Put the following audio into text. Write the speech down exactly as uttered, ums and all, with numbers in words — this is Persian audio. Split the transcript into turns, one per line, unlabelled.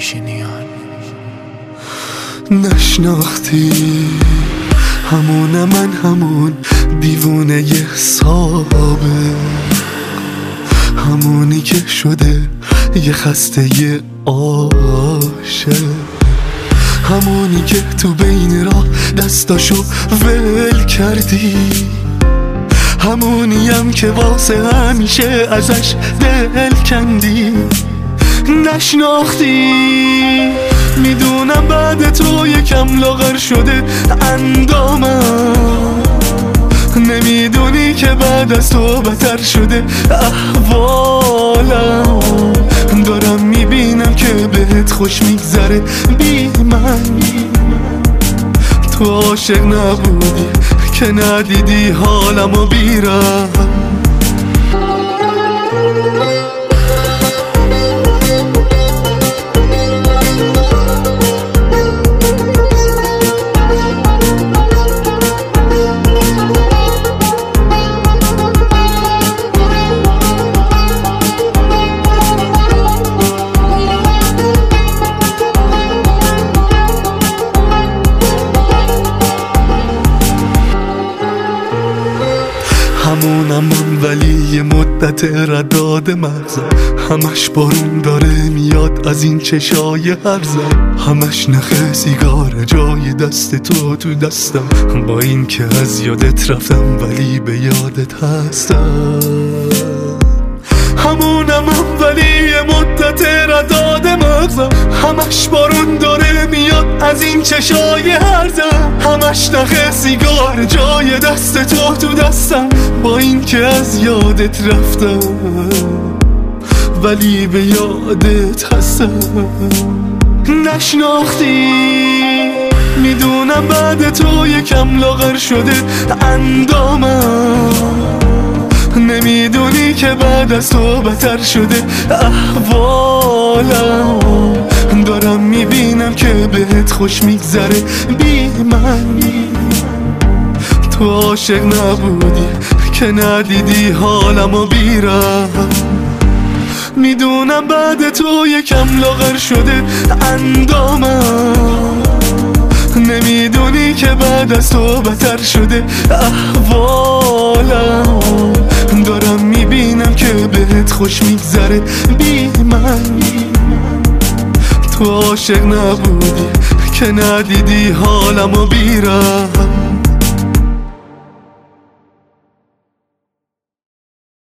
میشینیان.
نشناختی همون من، همون دیوونه حسابه، همونی که شده یه خسته یه عاشق، همونی که تو بین راه دستاشو ول کردی، همونی هم که واسه همیشه ازش دل کندی. نشناختی میدونم بعد تو یکم لاغر شده اندامم، نمیدونی که بعد از تو بدتر شده احوالم. دارم میبینم که بهت خوش میگذره بی من، تو عاشق نبودی که ندیدی حالمو بیرم. همونم من ولی یه مدت رداد مغزم، همش بارون داره میاد از این چشای هرزم، همش نخ سیگار جای دست تو تو دستم، با این که از یادت رفتم ولی به یادت هستم. همونم من ولی یه مدت رداد مغزم، همش بارون داره میاد از این چشای هرزم، همش نخ سیگار جای دست تو تو دستم، با این که از یادت رفتم ولی به یادت هستم. نشناختی میدونم بعد تو یکم لاغر شده اندامم، نمیدونی که بعد از تو بدتر شده احوالم. دارم میبینم که بهت خوش میگذره بی من، تو عاشق نبودی که ندیدی حالمو بیرم. میدونم بعد تو یکم لاغر شده اندامم، نمیدونی که بعد از تو بدتر شده احوالم. دارم میبینم که بهت خوش میگذره بی من، تو عاشق نبودی که ندیدی حالمو بیرم.